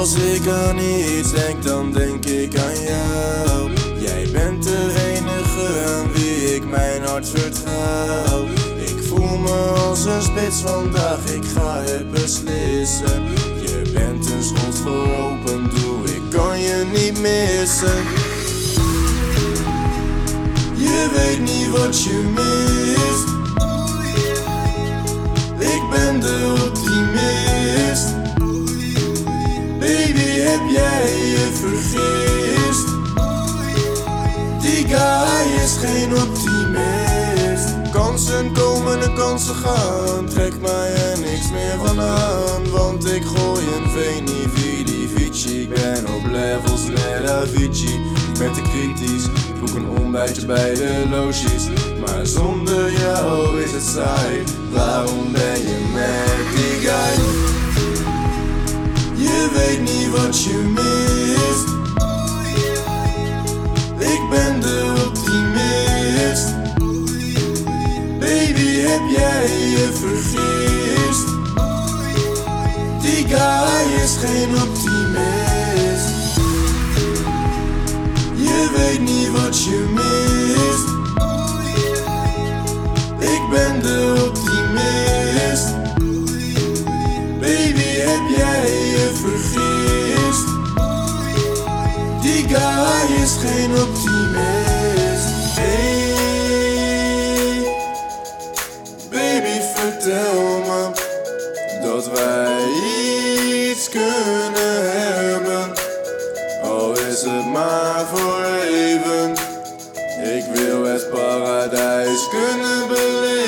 Als ik aan iets denk, dan denk ik aan jou. Jij bent de enige aan wie ik mijn hart vertrouw. Ik voel me als een spits vandaag, ik ga het beslissen. Je bent een schot voor open doel, ik kan je niet missen. Je weet niet wat je mist. Ik ben de optimist. Baby, heb jij je vergist? Die guy is geen optimist. Kansen komen en kansen gaan. Trek mij er niks meer van aan. Want ik gooi een Veni Vidi Vici. Ik ben op levels net Avicii. Ik ben te kritisch, ik boek een ontbijtje bij de logies. Maar zonder jou is het saai. Waarom ben je met die guy? Je weet niet wat je mist. Ik ben de optimist. Baby, heb jij je vergist? Die guy is geen optimist. Je weet niet wat je mist. Ik ben de optimist. Baby, heb jij je vergist? Die guy is geen optimist. Hey, baby, vertel me dat wij iets kunnen hebben. Al is het maar voor even. Ik wil het paradijs kunnen beleven.